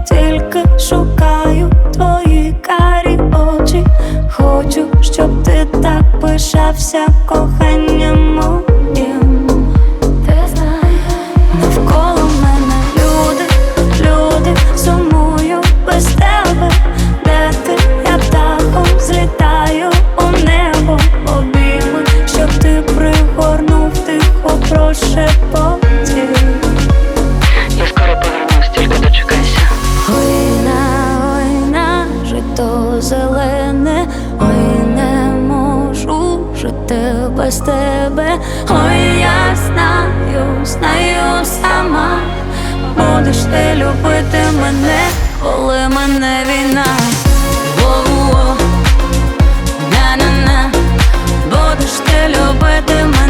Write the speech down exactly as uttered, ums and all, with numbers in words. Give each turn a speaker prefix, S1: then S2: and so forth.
S1: тільки шукаю твої карі очі. Хочу, щоб ти так пишався коханням моїм. Ти знаєш, навколо мене люди, люди, сумую без тебе. Де ти? Я птахом злітаю у небо, обійми, щоб ти пригорнув тихо прошепотів.
S2: Я скоро повернусь, тільки дочекайся.
S1: Ой на, ой на, жито зелене, ой не можу жити без тебе. Ой, я знаю, знаю сама, будеш ти любити мене, коли мене війна. Воу-воу, на-на-на, будеш ти любити мене.